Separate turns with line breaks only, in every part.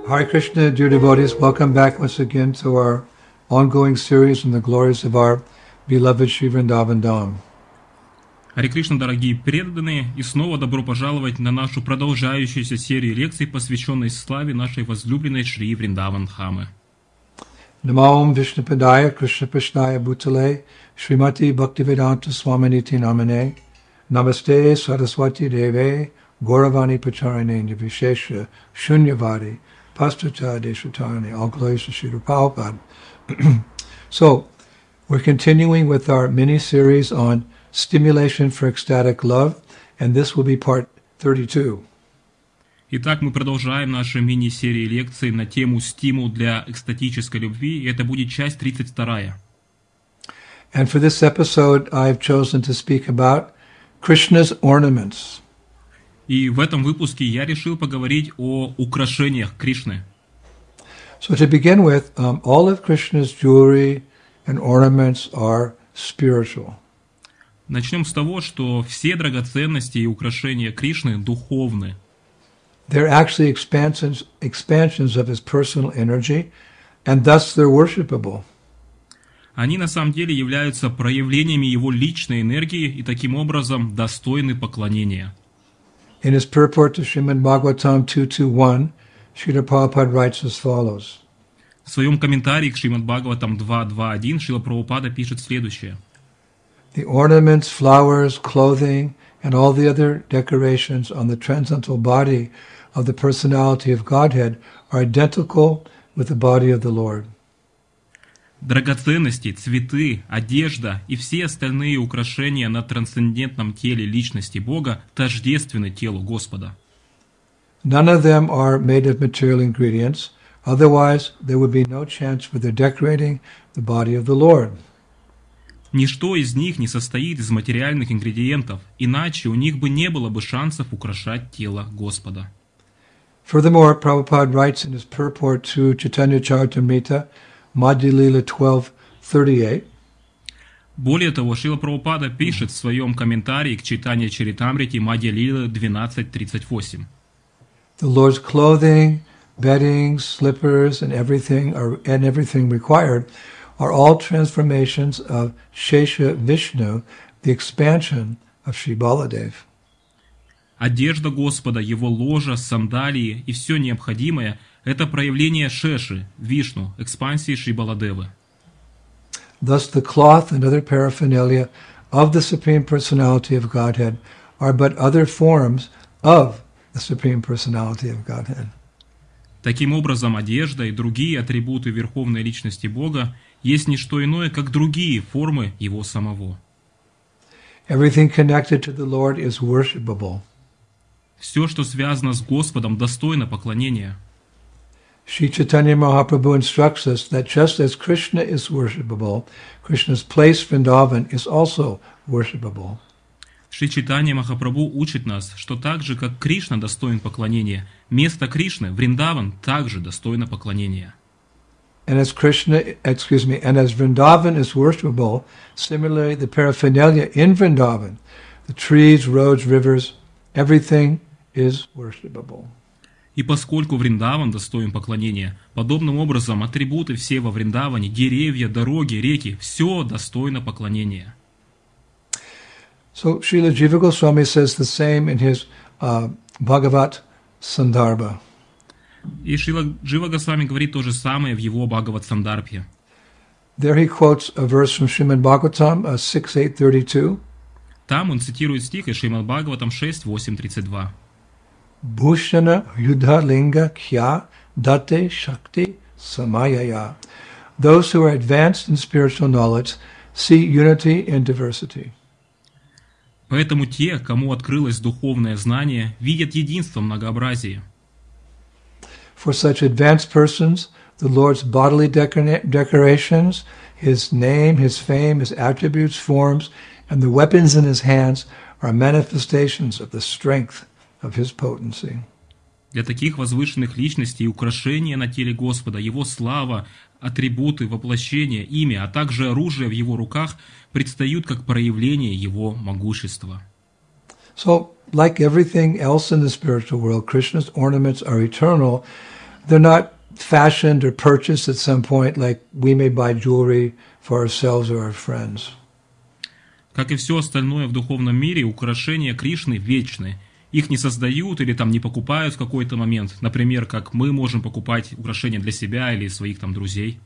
Hare Krishna, dear devotees, welcome back once again to our ongoing series on the glories of our beloved Sri Vrindavan Dham.
Харе Кришна, дорогие преданные, и снова добро пожаловать на нашу продолжающуюся серию лекций, посвященной славе нашей возлюбленной Шри Вриндаван Дхамы.
Namo Vishnupadaya Krishna Prishnaya Bhutale Srimati Bhaktivedanta Swaminiti Namane Namaste Saraswati Deve Gauravani Pacharane Nivishesha Shunyavadi Pastucha Deshutarani, all glories to Srila Prabhupada. So, we're continuing with our mini-series on stimulation for ecstatic love, and this will be part 32.
Итак, мы продолжаем наши мини-серии лекций на тему «Стимул для экстатической любви», и это будет часть 32.
And for this episode, I've chosen to speak about Krishna's ornaments.
И в этом выпуске я решил поговорить о украшениях Кришны.
So to begin with, all of Krishna's jewelry and ornaments are spiritual.
Начнем с того, что все драгоценности и украшения Кришны духовны.
They're actually expansions of his personal energy, and thus they're worshipable.
Они на самом деле являются проявлениями его личной энергии и таким образом достойны поклонения.
In his purport to Srimad Bhagavatam 2.2.1, Srila Prabhupada writes as follows.
В своем комментарии к Шримад Бхагаватам 2.2.1 Шрила Прабхупада пишет следующее.
The ornaments, flowers, clothing, and all the other decorations on the transcendental body of the personality of Godhead are identical with the body of the Lord.
Драгоценности, цветы, одежда и все остальные украшения на трансцендентном теле личности Бога тождественны телу Господа.
None of them are made of material ingredients, otherwise there would be no chance for their decorating the body of the Lord.
Ничто из них не состоит из материальных ингредиентов, иначе у них бы не было бы шансов украшать тело Господа.
Furthermore, Prabhupada writes in his purport to Chaitanya Charitamrita, Madhya Lila 12:38.
Более того, Шрила Прабхупада пишет в своем комментарии к Чайтанья Чаритамрите Мадья Лила 12:38.
The Lord's clothing, bedding, slippers, and everything required are all transformations of Shesha Vishnu, the expansion of Sri Baladev.
Одежда Господа, Его ложа, сандалии и все необходимое – это проявление Шеши, Вишну, экспансии Шри Баладевы.
Thus the cloth and other paraphernalia of the Supreme Personality of Godhead are but other forms of the Supreme Personality of Godhead.
Таким образом, одежда и другие атрибуты Верховной Личности Бога есть не что иное, как другие формы Его самого.
Everything connected to the Lord is worshipable.
Все, что связано с Господом, достойно поклонения.
Sri Chaitanya Mahaprabhu instructs us that just as Krishna is worshipable, Krishna's place Vrindavan is also worshipable.
Шри Чайтанья Махапрабху учит нас, что так же, как Кришна достоин поклонения, место Кришны, Вриндаван, также достойно поклонения.
And as Vrindavan is worshipable, similarly the paraphernalia in Vrindavan, the trees, roads, rivers, everything is worshipable.
И поскольку Вриндаван достоин поклонения, подобным образом атрибуты все во Вриндаване, деревья, дороги, реки, все достойно поклонения.
So Srila Jiva Goswami says the same in his Bhagavat Sandarbha.
И Шрила Джива Госвами говорит то же самое в его Бхагават Сандарбхе.
There he quotes a verse from Srimad Bhagavatam 6.8.32.
Там он цитирует стих из Шримад Бхагаватам 6.8.32.
Bhushana yudha linga kya date shakti samayaya. Those who are advanced in spiritual knowledge see unity in diversity.
Поэтому те, кому открылось духовное знание, видят единство в многообразии.
For such advanced persons, the Lord's bodily decorations, His name, His fame, His attributes, forms, and the weapons in His hands are manifestations of the strength of His potency.
Для таких возвышенных личностей украшения на теле Господа, Его слава, атрибуты, воплощение, имя, а также оружие в Его руках предстают как проявление Его могущества.
So, like everything else in the spiritual world, Krishna's ornaments are eternal, they're not fashioned or purchased at some point like we may buy jewelry for ourselves or our friends.
Как и все остальное в духовном мире, украшения Кришны вечны. Их не создают или там не покупают в какой-то момент. Например, как мы можем покупать украшения для себя или своих там друзей.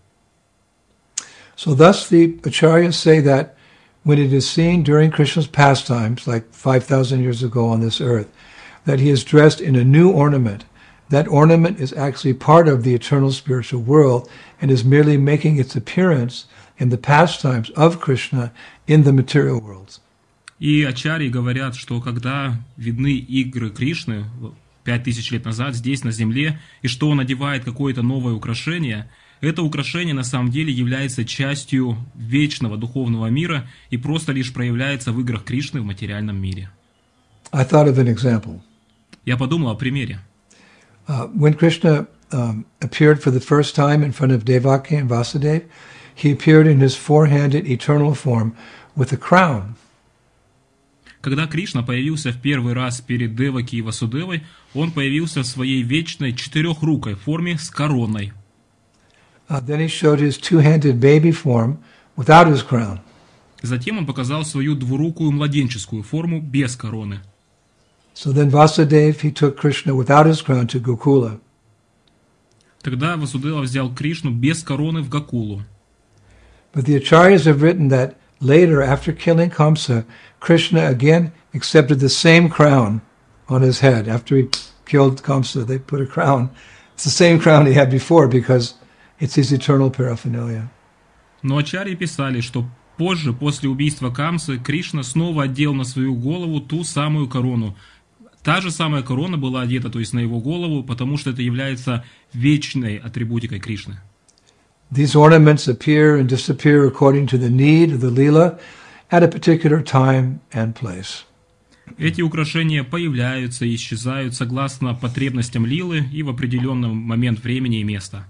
So thus the acharyas say that when it is seen during Krishna's pastimes, like 5,000 years ago on this earth, that he is dressed in a new ornament, that ornament is actually part of the eternal spiritual world and is merely making its appearance in the pastimes of Krishna in the material world.
И ачарьи говорят, что когда видны игры Кришны 5000 лет назад здесь на земле, и что он одевает какое-то новое украшение, это украшение на самом деле является частью вечного духовного мира и просто лишь проявляется в играх Кришны в материальном мире.
I thought of an example.
Я подумал о примере.
When Krishna appeared for the first time in front of Devaki and Vasudeva, he appeared in his four-handed eternal form with a crown.
Когда Кришна появился в первый раз перед Деваки и Васудевой, он появился в своей вечной четырехрукой форме с короной.
Then he showed his two-handed baby form without his crown.
Затем он показал свою двурукую младенческую форму без короны.
So then Vasudeva, he took Krishna without his crown to Gokula.
Тогда Васудева взял Кришну без короны в Гокулу.
But the acharyas have written that later, after killing Kamsa, Krishna again accepted the same crown on his head. After he killed Kamsa, they put a crown. It's the same crown he had before because it's his eternal paraphernalia.
Но ачарьи писали, что позже, после убийства Камсы, Кришна снова одел на свою голову ту самую корону. Та же самая корона была одета, то есть на его голову, потому что это является вечной атрибутикой Кришны.
These ornaments appear and disappear according to the need of the lila at a particular time and place.
Эти украшения появляются и исчезают согласно потребностям лилы и в определенный момент времени и места.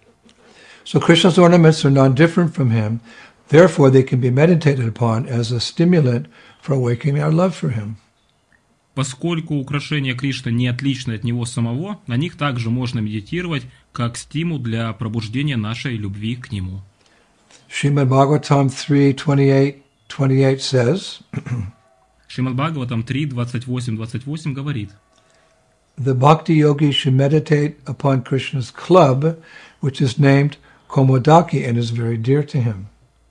So Krishna's ornaments are not different from him, therefore they can be meditated upon as a stimulant for awakening our love for him.
Поскольку украшения Кришны не отличны от него самого, на них также можно медитировать как стимул для пробуждения нашей любви к нему.
Srimad Bhagavatam 3:28 says,
Шримад Бхагаватам 3:28 говорит:
the bhakti yogi should meditate upon Krishna's club, which is named Komodaki and is very dear to him.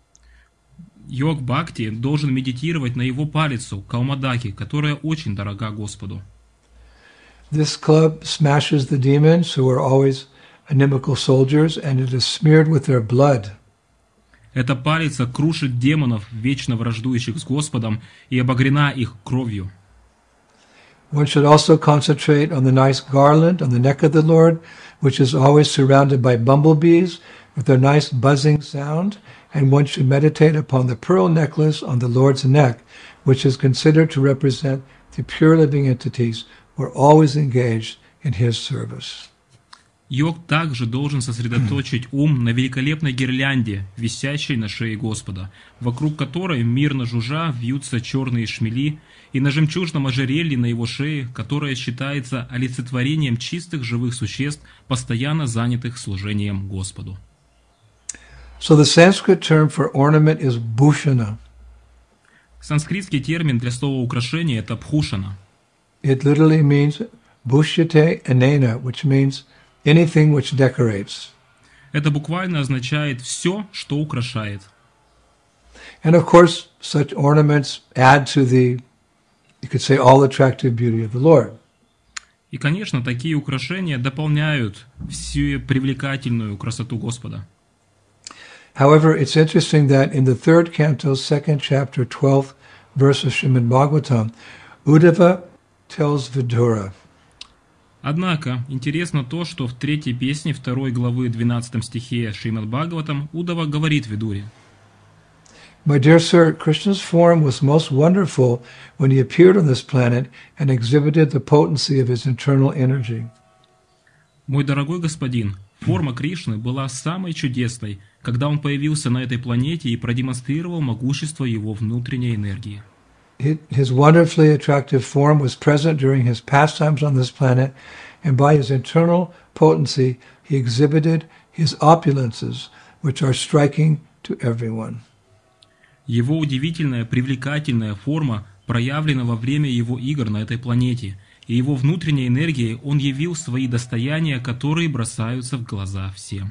Йог Бхакти должен медитировать на его палицу, Каумадаки, которая очень дорога Господу.
This club smashes the demons who are always inimical soldiers, and it is smeared with their blood.
Эта палица крушит демонов, вечно враждующих с Господом, и обогрена их кровью.
One should also concentrate on the nice garland on the neck of the Lord, which is always surrounded by bumblebees with their nice buzzing sound, and one should meditate upon the pearl necklace on the Lord's neck, which is considered to represent the pure living entities who are always engaged in his service.
Йог также должен сосредоточить ум на великолепной гирлянде, висящей на шее Господа, вокруг которой, мирно жужжа, вьются черные шмели, и на жемчужном ожерелье на его шее, которое считается олицетворением чистых живых существ, постоянно занятых служением Господу.
So the Sanskrit term for ornament is bhushana.
Санскритский термин для слова украшение – это бхушана.
It literally means bhushyate anena, which means anything which decorates.
Это буквально означает «все, что украшает».
And of course, such ornaments add to the, you could say, all attractive beauty of the Lord.
И, конечно, такие украшения дополняют всю привлекательную красоту Господа.
However, it's interesting that in the third canto, second chapter, 12th verse of Srimad Bhagavatam, Uddhava tells Vidura.
Однако, интересно то, что в третьей песне 2 главы 12 стихе Шримад Бхагаватам Уддава говорит Видуре:
My dear sir, Krishna's form was most wonderful when he appeared on this planet and exhibited the potency of his internal energy.
Мой дорогой господин, форма Кришны была самой чудесной, когда он появился на этой планете и продемонстрировал могущество его внутренней энергии.
His wonderfully attractive form was present during his pastimes on this planet and by his internal potency he exhibited his opulences, which are striking to everyone.
Его удивительная, привлекательная форма проявлена во время его игр на этой планете, и его внутренней энергией он явил свои достояния, которые бросаются в глаза всем.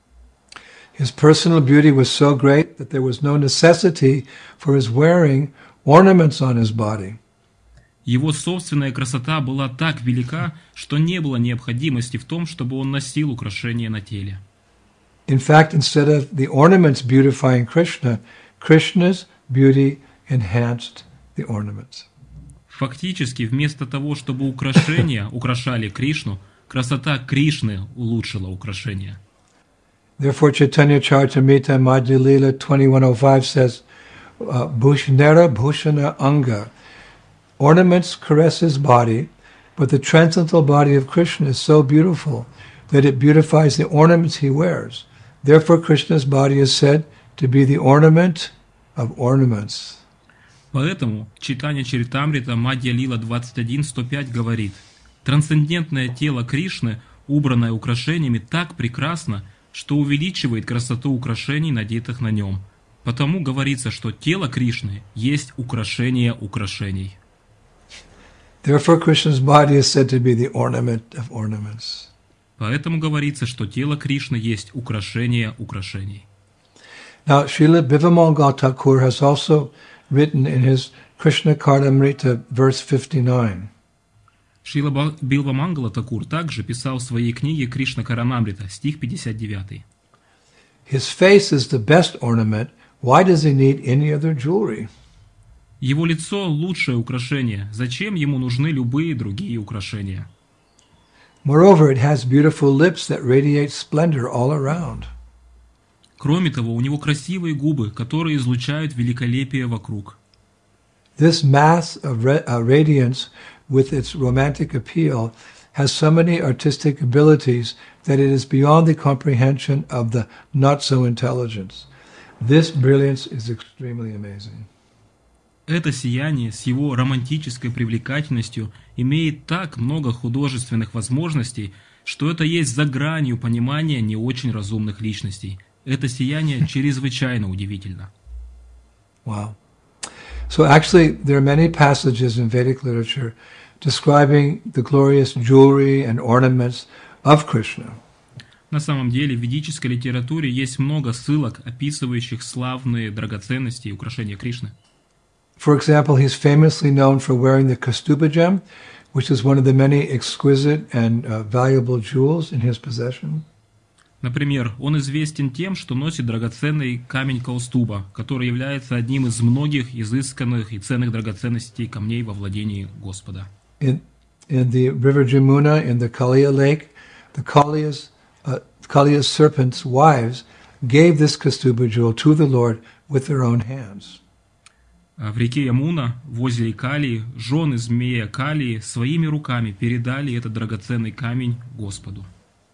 His personal beauty was so great that there was no necessity for his wearing ornaments on his body.
Его собственная красота была так велика, что не было необходимости в том, чтобы он носил украшения на теле.
In fact, instead of the ornaments beautifying Krishna, Krishna's beauty enhanced the ornaments.
Фактически, вместо того, чтобы украшения украшали Кришну, красота Кришны улучшила украшения.
Therefore, Chaitanya Charitamrita Madhya Lila 2105 says, Bhushanera Bhushana Anga. Ornaments caress his body, but the transcendental body of Krishna is so beautiful that it beautifies the ornaments he wears. Therefore, Krishna's body is said to be the ornament of ornaments.
Поэтому Чайтанья Чаритамрита Мадья Лила 21.105 говорит: трансцендентное тело Кришны, убранное украшениями, так прекрасно, что увеличивает красоту украшений, надетых на нем. Потому говорится, что тело Кришны есть украшение украшений.
Therefore, Krishna's body is said to be the ornament of ornaments.
Поэтому говорится, что тело Кришны есть украшение украшений.
Now, Srila Bivamangal Thakur has also written in his Krishna Karnamrita, verse 59.
Шрила Билвамангала Такур также писал в своей книге Кришна Каранамрита, стих 59.
His face is the best ornament. Why does he need any other jewelry?
Его лицо – лучшее украшение. Зачем ему нужны любые другие украшения?
Moreover, it has beautiful lips that radiate splendor all around.
Кроме того, у него красивые губы, которые излучают великолепие вокруг.
This mass of radiance with its romantic appeal has so many artistic abilities that it is beyond the comprehension of the not-so-intelligent. This brilliance is extremely amazing.
Это сияние с его романтической привлекательностью имеет так много художественных возможностей, что это есть за гранью понимания не очень разумных личностей. Это сияние чрезвычайно удивительно.
Wow. So actually, there are many passages in Vedic literature describing the glorious jewelry and ornaments of Krishna.
На самом деле, в ведической литературе есть много ссылок, описывающих славные драгоценности и украшения Кришны.
For example, he's famously known for wearing the Kaustubha gem, which is one of the many exquisite and valuable jewels in his possession.
Например, он известен тем, что носит драгоценный камень Каустуба, который является одним из многих изысканных и ценных драгоценностей камней во владении Господа.
In the river Jamuna, in the Kaliya lake, the Kaliya's serpents' wives gave this Kaustubha jewel to the Lord with their own hands.
В реке Ямуна, в озере Калии, жены змея Калии своими руками передали этот драгоценный камень Господу.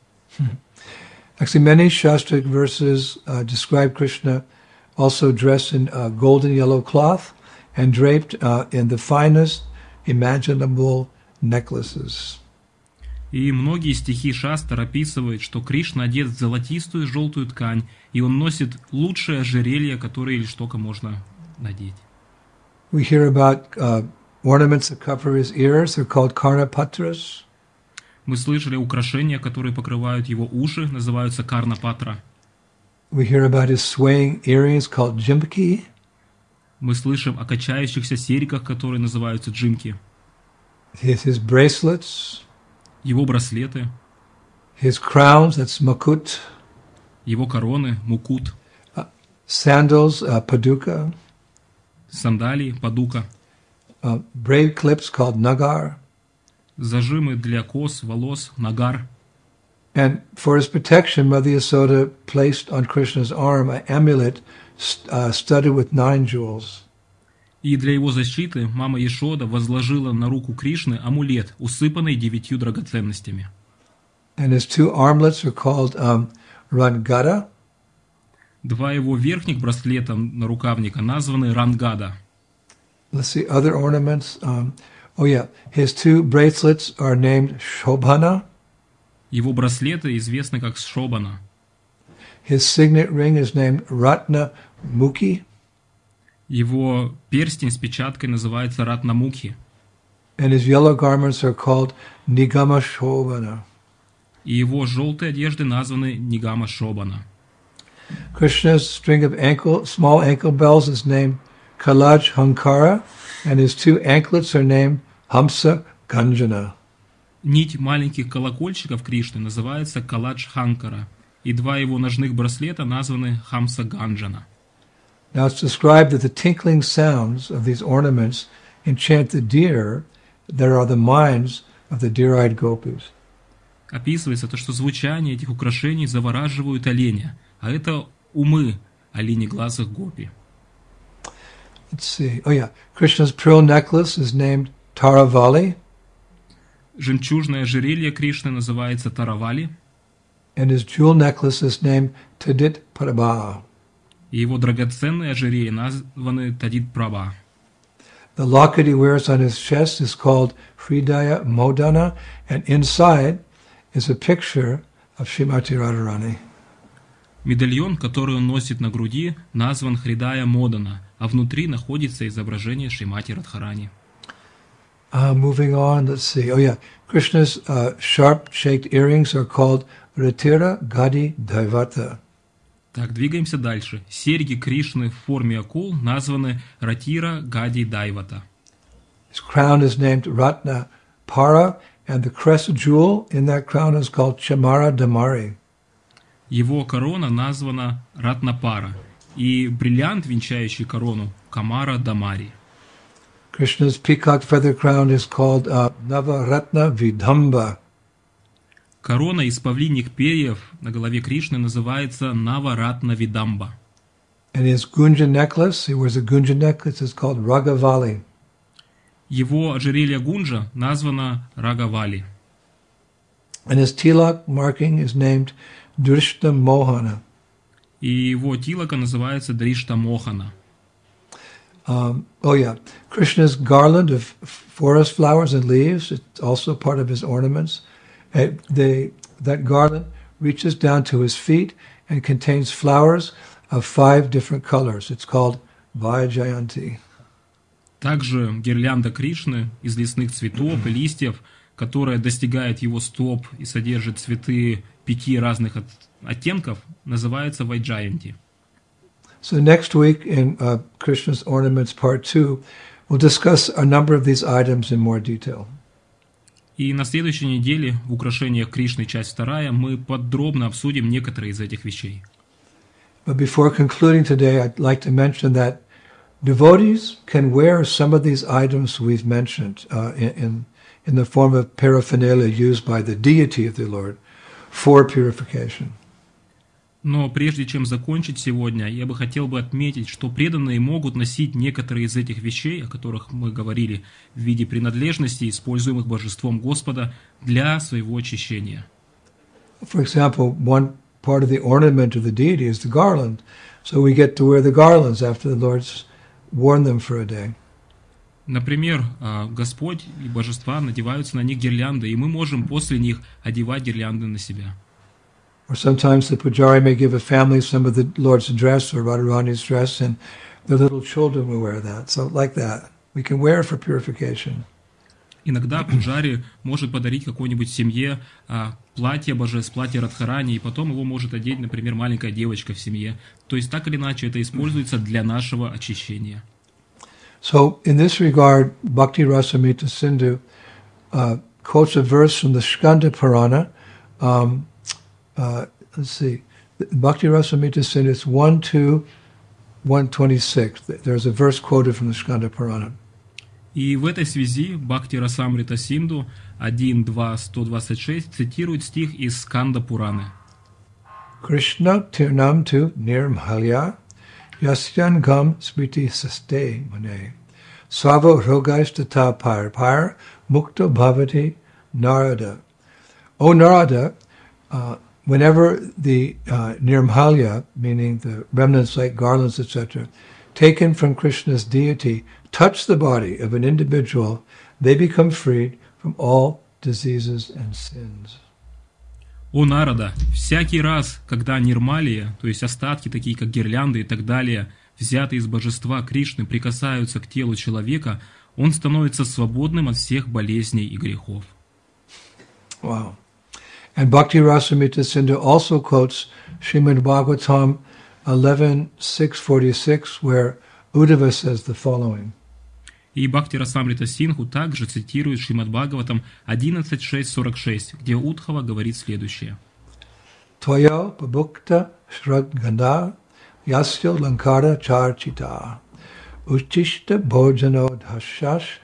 Actually, many Shastric verses describe Krishna also dressed in golden yellow cloth and draped in the finest imaginable necklaces.
И многие стихи Шастр описывают, что Кришна одет в золотистую желтую ткань, и он носит лучшее ожерелье, которое лишь только можно надеть.
We hear about ornaments that cover his ears. They're called karnapatras.
Мы слышали украшения, которые покрывают его уши, называются карнапатра.
We hear about his swaying earrings called jimki.
Мы слышим о качающихся серьгах, которые называются джимки.
His bracelets.
Его браслеты.
His crowns, that's mukut.
Его короны, мукут.
Sandals, paduka.
Сандалии, падука.
Braid clips called nagar.
Зажимы для кос, волос, нагар.
And for his protection, Mother Yasoda placed on Krishna's arm an amulet studded with 9 jewels.
И для его защиты мама Ешода возложила на руку Кришны амулет, усыпанный 9 драгоценностями.
And his 2 armlets are called rangada.
2 его верхних браслета на рукавника названы рангада.
Let's see, other ornaments. His 2 bracelets are named Shobhana.
Его браслеты известны как Шобана.
His signet ring is named Ratna Mukhi,
Его перстень с печаткой называется Ратнамукхи.
and his yellow garments are called Nigama Shobana.
И его желтые одежды названы Нигама Шобана.
Krishna's string of small ankle bells is named Kalaj Hankara, and his two anklets are named Hamsa Ganjana.
Нить маленьких колокольчиков Кришны называется Каладж Ханкара, и два его ножных браслета названы Хамса Ганджана.
Now it's described that the tinkling sounds of these ornaments enchant the deer that are the minds of the deer-eyed gopis.
Описывается то, что звучание этих украшений завораживают оленя, а это умы оленеглазых гопи.
Let's see. Oh yeah, Krishna's pearl necklace is named Taravali,
Жемчужное ожерелье Кришны называется Таравали,
and his jewel necklace is named Tadit Prabha.
и его драгоценные ожерелья названы Тадит Праба.
The locket he wears on his chest is called Hridaya Modana, and inside is a picture of Srimati Radharani.
Медальон, который он носит на груди, назван Хридая Модана, а внутри находится изображение Шримати Радхарани.
Moving on, let's see. Oh yeah, Krishna's sharp-shaped earrings are called Ratira Gadi Daivata.
Так, двигаемся дальше. Серьги Кришны в форме акул названы Ратира Гади Дайвата.
His crown is named Ratna Para, and the crest jewel in that crown is called Chamara Damari.
Его корона названа Ратнапара, и бриллиант, венчающий корону, Камара Дамари.
Krishna's peacock feather crown is called Navaratna Vidhamba.
Корона из павлиньих перьев на голове Кришны называется Наваратна Видамба.
And his Gunja necklace, he wears a Gunja necklace, is called Ragavali.
Его ожерелье Гунджа названо Рагавали.
And his tilak marking is named Drishta Mohana.
И его тилака называется Дришта Мохана.
Krishna's garland of forest flowers and leaves, it's also part of his ornaments. That garland reaches down to his feet and contains flowers of 5 different colors. It's called Vaijayanti.
Также гирлянда Кришны из лесных цветов и листьев, которая достигает его стоп и содержит цветы 5 разных оттенков, называется Вайджаянти.
So next week in Krishna's Ornaments Part 2, we'll discuss a number of these items in more detail.
И на следующей неделе в украшениях Кришны, часть 2, мы подробно обсудим некоторые из этих вещей.
But before concluding today, I'd like to mention that devotees can wear some of these items we've mentioned in the form of paraphernalia used by the deity of the Lord for purification.
Но прежде чем закончить сегодня, я бы хотел отметить, что преданные могут носить некоторые из этих вещей, о которых мы говорили, в виде принадлежностей, используемых божеством Господа для своего очищения.
For example, one part of the ornament of the deity is the garland, so we get to wear the garlands after the Lord's worn them for a day.
Например, Господь и божества надеваются на них гирлянды, и мы можем после них одевать гирлянды на себя.
Or sometimes the pujari may give a family some of the Lord's dress or Radharani's dress, and the little children will wear that. So like that, we can wear it for purification.
Иногда пуджари может подарить какой-нибудь семье платье божеств, платье Радхарани, и потом его может одеть, например, маленькая девочка в семье. То есть так или иначе это используется для нашего очищения.
So in this regard, Bhakti Rasamrita Sindhu quotes a verse from the Skanda Purana. Let's see, Bhakti Rasamrita Sindhu, it's 1:126. There's a verse quoted from the Skanda Purana.
И в этой связи Бхакти Расамрита Синду 1.2.126 цитирует стих из Сканда Пураны.
Krishna tirnam tu nirmhalya yasyan gam smriti saste mane savo rogaistata par mukta bhavati narada. O Narada, whenever the nirmhalya, meaning the remnants like garlands, etc., taken from Krishna's deity, touch the body of an individual, they become freed from all diseases and sins.
«О народа, всякий раз, когда нирмалия, то есть остатки, такие как гирлянды и так далее, взятые из божества Кришны, прикасаются к телу человека, он становится свободным от всех болезней и грехов».
Wow. And Bhakti Rasamrita Sindhu also quotes Srimad Bhagavatam 11.646, where Uddhava says the following.
И Бхакти Расамрита Синдху также цитирует Шримад Бхагаватам 11.6.46, где Удхава говорит следующее.
Твая пабукта шрагганда ясья ланкара чарчита учишта бhoджано dhashyash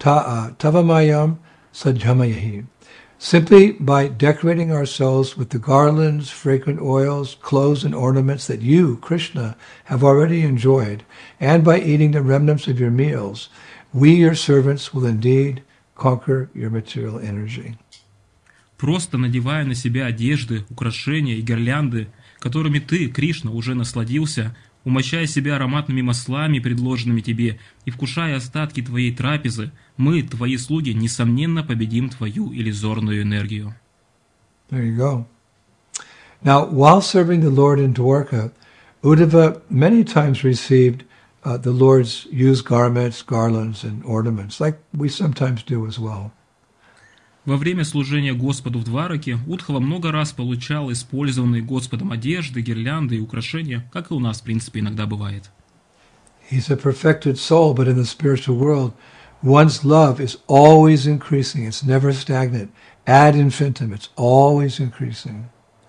tavamayam sajjhamayahi. Simply by decorating ourselves with the garlands, fragrant oils, clothes, and ornaments that you, Krishna, have already enjoyed, and by eating the remnants of your meals, we, your servants, will indeed conquer your material energy.
Просто надевая на себя одежды, украшения и гирлянды, которыми ты, Кришна, уже насладился, умощая себя ароматными маслами, предложенными тебе, и вкушая остатки твоей трапезы, мы, твои слуги, несомненно победим твою иллюзорную энергию.
There you go. Now, while serving the Lord in Dwarka, Uddhava many times received the Lord's used garments, garlands, and ornaments, like we sometimes do as well.
Во время служения Господу в Двараке Удхава много раз получал использованные Господом одежды, гирлянды и украшения, как и у нас, в принципе, иногда бывает.
He's a perfected soul, but in the spiritual world, one's love is always increasing. It's never stagnant. Ad infinitum, it's always increasing.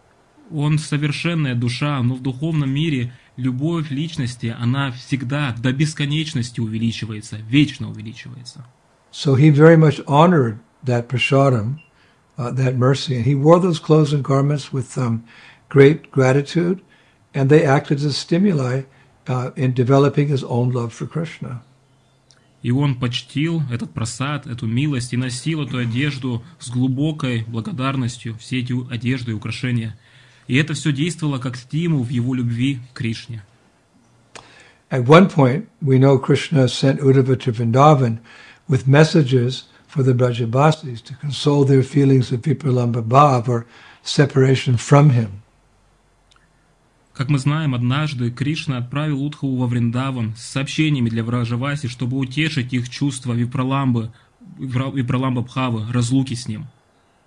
Он совершенная душа, но в духовном мире любовь личности, она всегда до бесконечности увеличивается, вечно увеличивается.
So he very much honored that prasadam, that mercy, and he wore those clothes and garments with great gratitude, and they acted as stimuli in developing his own love for Krishna.
И он почтил этот прасад, эту милость, и носил эту одежду с глубокой благодарностью, все эти одежды и украшения. И это все действовало как стимул в его любви к Кришне.
At one point, we know Krishna sent Uddhava to Vrindavan with messages for the Brajabasis to console their feelings of vipralambha bhav, or separation from him.
Как мы знаем, однажды Кришна отправил Удхаву во Вриндаван с сообщениями для Враджаваси, чтобы утешить их чувства випраламбы бхавы, разлуки с ним.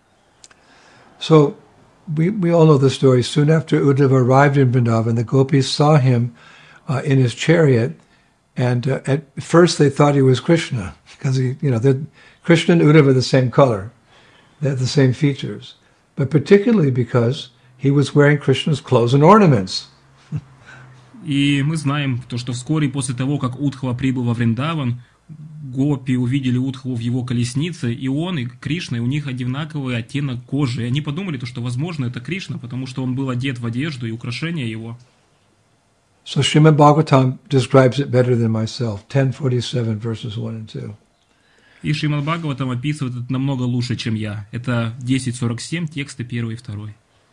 So, we all know the story. Soon after Uddhava arrived in Vrindavan, the gopis saw him in his chariot, and at first they thought he was Krishna, because Krishna and Uddhava are the same color, they have the same features, but particularly because he was wearing Krishna's clothes and ornaments.
И мы знаем, что вскоре после того, как Удхава прибыл во Вриндаван, гопи увидели Удхаву в его колеснице, и он, и Кришна, и у них одинаковый оттенок кожи. И они подумали, что, возможно, это Кришна, потому что он был одет в одежду и украшения его.
So Srimad Bhagavatam describes it better than myself, 10:47 verses 1 and 2.
И Шримад Бхагаватам описывает это намного лучше, чем я. Это 10.47, тексты 1 и 2.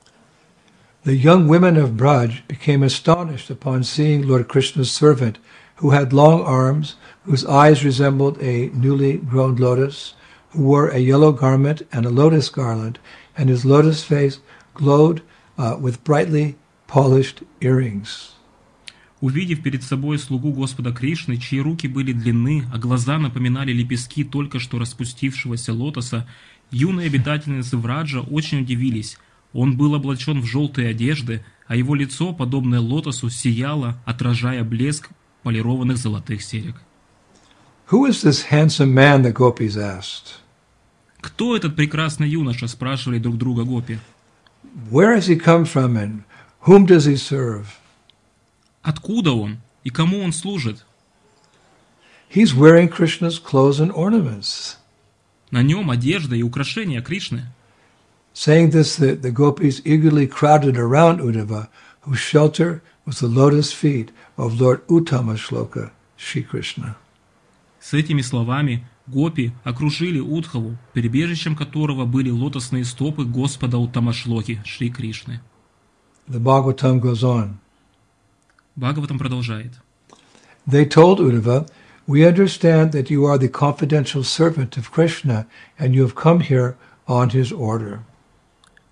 The young women of Braj became astonished upon seeing Lord Krishna's servant, who had long arms, whose eyes resembled a newly grown lotus, who wore a yellow garment and a lotus garland, and his lotus face glowed with brightly polished earrings.
Увидев перед собой слугу Господа Кришны, чьи руки были длинны, а глаза напоминали лепестки только что распустившегося лотоса, юные обитательницы Враджа очень удивились. Он был облачен в желтые одежды, а его лицо, подобное лотосу, сияло, отражая блеск полированных золотых серег.
Who is this handsome man, the gopis asked?
Кто этот прекрасный юноша, спрашивали друг друга гопи.
Where has he come from and whom does he serve?
Откуда он и кому он служит?
He's wearing Krishna's clothes and ornaments.
На нем одежда и украшения Кришны.
Saying this, the gopis eagerly crowded around Uddhava, whose shelter was the lotus feet of Lord Uttama Shloka, Shri Krishna.
С этими словами гопи окружили Удхаву, прибежищем которого были лотосные стопы Господа Уттамашлоки, Шри Кришны.
The Bhagavatam goes on.
Бхагаватам продолжает.
They told Uddhava, "We understand that you are the confidential servant of Krishna, and you have come here on his order."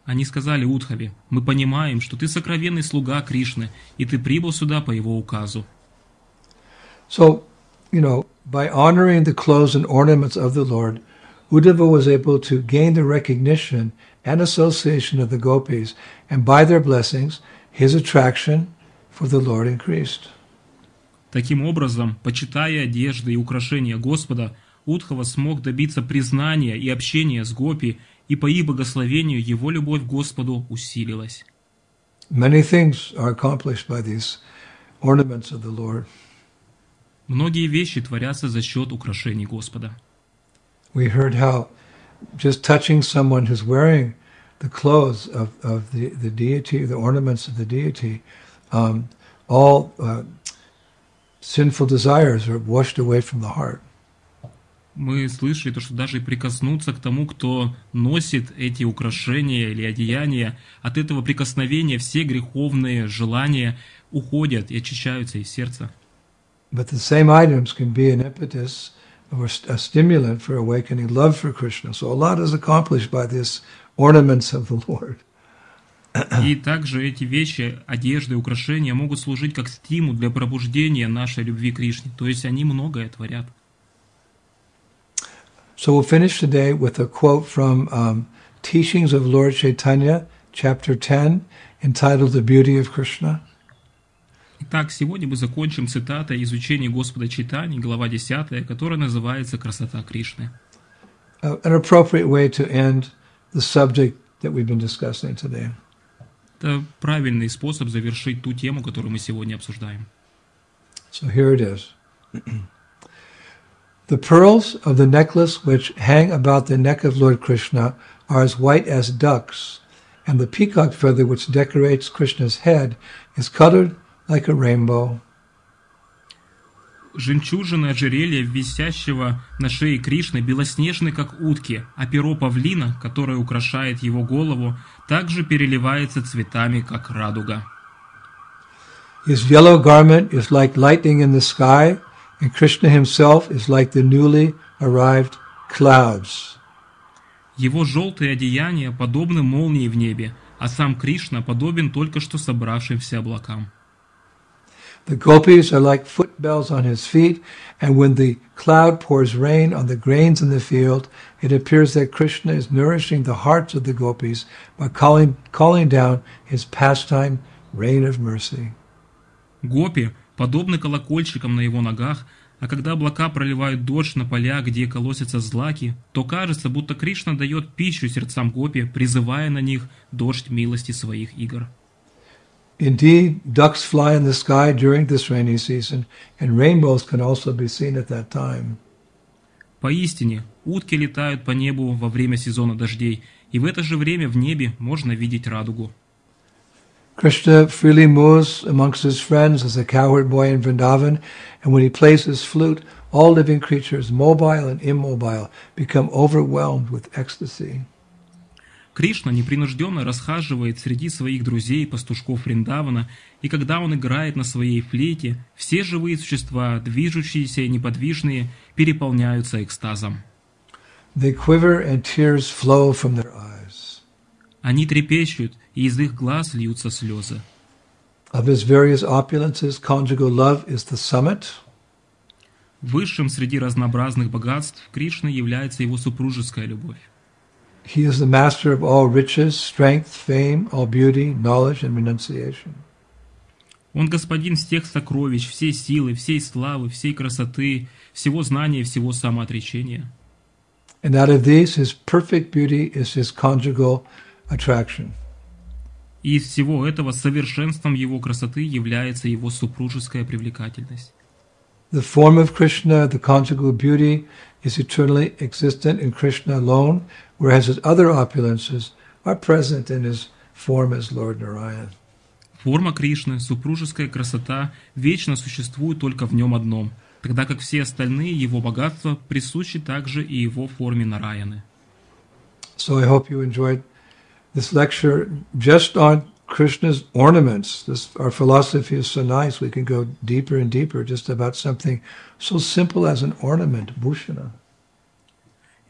Они сказали Удхаве: «Мы понимаем, что ты сокровенный слуга Кришны, и ты прибыл сюда по его указу».
So, by honoring the clothes and ornaments of the Lord, Uddhava was able to gain the recognition and association of the gopis, and by their blessings, his attraction for the Lord increased.
Таким образом, почитая одежды и украшения Господа, Удхава смог добиться признания и общения с гопи, и по их благословению его любовь к Господу усилилась.
Many things are accomplished by these ornaments of the Lord.
Многие вещи творятся за счет украшений Господа.
We heard how just touching someone who's wearing the clothes of the deity, the ornaments of the deity, all sinful desires are washed away from the heart.
Мы слышали, что даже прикоснуться к тому, кто носит эти украшения или одеяния, от этого прикосновения все греховные желания уходят и очищаются из сердца.
But the same items can be an impetus or a stimulant for awakening love for Krishna. So a lot is accomplished by these ornaments of the Lord.
И также эти вещи, одежды, украшения могут служить как стимул для пробуждения нашей любви к Кришне. То есть они многое творят.
So we'll finish today with a quote from Teachings of Lord Chaitanya, chapter 10, entitled The Beauty of Krishna.
Итак, сегодня мы закончим цитатой из учения Господа Чайтаньи, глава 10, которая называется «Красота Кришны».
An appropriate way to end the subject that we've been discussing today.
Это правильный способ завершить ту тему, которую мы сегодня обсуждаем.
So here it is. The pearls of the necklace which hang about the neck of Lord Krishna are as white as ducks, and the peacock feather which decorates Krishna's head is colored like a rainbow.
Жемчужины ожерелья, висящего на шее Кришны, белоснежны, как утки, а перо павлина, которое украшает его голову, также переливается цветами, как радуга.
His yellow garment is like lightning in the sky, and Krishna himself is like the newly arrived clouds.
Его желтые одеяния подобны молнии в небе, а сам Кришна подобен только что собравшимся облакам.
The gopis are like footbells on his feet, and when the cloud pours rain on the grains in the field, it appears that Krishna is nourishing the hearts of the gopis by calling down his pastime rain of mercy.
Гопи подобны колокольчикам на его ногах, а когда облака проливают дождь на поля, где колосятся злаки, то кажется, будто Кришна дает пищу сердцам гопи, призывая на них дождь милости своих игр.
Indeed, ducks fly in the sky during this rainy season, and rainbows can also be seen at that time.
Поистине, утки летают по небу во время сезона дождей, и в это же время в небе можно видеть радугу.
Krishna freely moves amongst his friends as a cowherd boy in Vrindavan, and when he plays his flute, all living creatures, mobile and immobile, become overwhelmed with ecstasy.
Кришна непринужденно расхаживает среди своих друзей и пастушков Вриндавана, и когда он играет на своей флейте, все живые существа, движущиеся и неподвижные, переполняются экстазом.
They quiver and tears flow from their eyes.
Они трепещут, и из их глаз льются слезы.
Of his various opulences, conjugal love is the summit.
Высшим среди разнообразных богатств Кришны является его супружеская любовь.
He is the master of all riches, strength, fame, all beauty, knowledge, and renunciation.
Он господин всех сокровищ, всей силы, всей славы, всей красоты, всего знания и всего самоотречения.
And out of these, his perfect beauty is his conjugal attraction.
И из всего этого совершенством его красоты является его супружеская привлекательность.
The form of Krishna, the conjugal beauty, is eternally existent in Krishna alone, whereas his other opulences are present in his form as Lord Narayan.
Форма Кришны, супружеская красота, вечно существует только в нем одном, тогда как все остальные его богатства присущи также и его форме Нараяны.
So I hope you enjoyed this lecture just on Krishna's ornaments. Our philosophy is so nice, we can go deeper and deeper just about something so simple as an ornament, bhushana.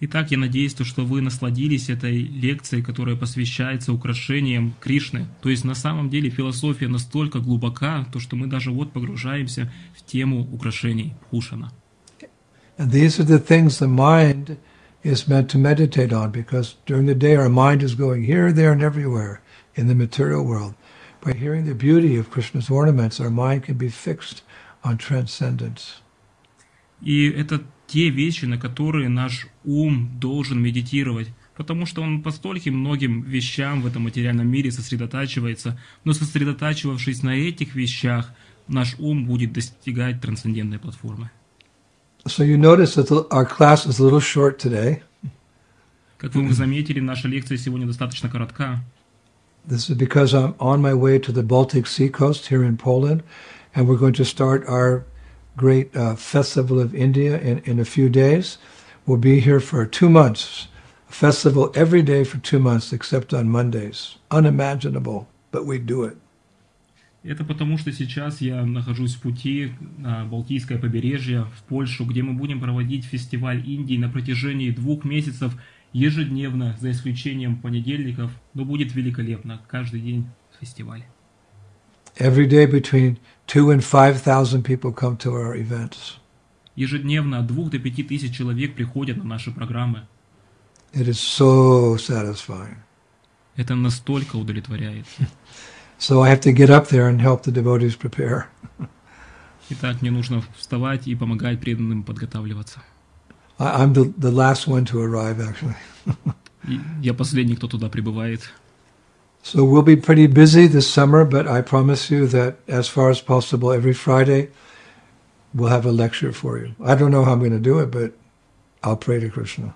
Итак, я надеюсь, что вы насладились этой лекцией, которая посвящается украшениям Кришны. То есть на самом деле философия настолько глубока, то что мы даже вот погружаемся в тему украшений Бхушана.
And these are the things the mind is meant to meditate on, because during the day our mind is going here, there, and everywhere in the material world. By hearing the beauty of Krishna's ornaments, our mind can be fixed on transcendence.
И это те вещи, на которые наш ум должен медитировать, потому что он по стольким многим вещам в этом материальном мире сосредотачивается, но сосредотачивавшись на этих вещах, наш ум будет достигать трансцендентной платформы.
So you notice that our class is a little short today.
Как вы заметили, наша лекция сегодня достаточно коротка.
This is because I'm on my way to the Baltic Sea coast here in Poland, and we're going to start our great Festival of India in a few days. We'll be here for 2 months. A festival every day for 2 months, except on Mondays. Unimaginable, but we do it.
Это потому, что сейчас я нахожусь в пути на Балтийское побережье, в Польшу, где мы будем проводить фестиваль Индии на протяжении 2 месяцев ежедневно, за исключением понедельников, но будет великолепно. Каждый день фестиваль.
Every day between 2,000 and 5,000 people come to our events.
Ежедневно от 2 до 5 тысяч человек приходят на наши программы.
It is so satisfying.
Это настолько удовлетворяет.
So I have to get up there and help the devotees prepare.
Итак, мне нужно вставать и помогать преданным подготавливаться.
I'm the last one to arrive, actually.
Я последний, кто туда прибывает.
So we'll be pretty busy this summer, but I promise you that as far as possible, every Friday, we'll have a lecture for you. I don't know how I'm going to do it, but I'll pray to Krishna.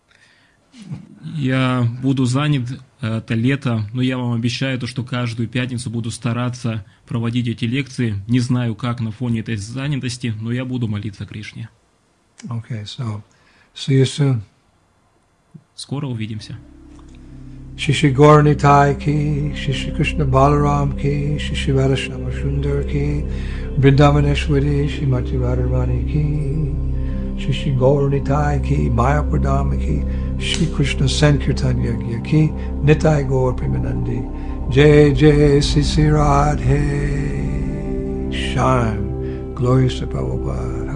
Я буду занят это лето, но я вам обещаю, что каждую пятницу буду стараться проводить эти лекции. Не знаю, как на фоне этой занятости, но я буду молиться Кришне.
Okay, so see you soon.
Скоро увидимся.
Shishi Gaur Nitai ki, Shishi Krishna Balaram ki, Shishi Radha Shama Sundar ki, Vrindavaneshwari Shrimati Radharani ki, Shishi Gaur Nitai ki, Maya Pradama ki, Shri Krishna Sankirtan Yagya ki, Nitai Gaur Premanandi, Jai Jai Sisi Radhe, Shine, glorious to Prabhupada.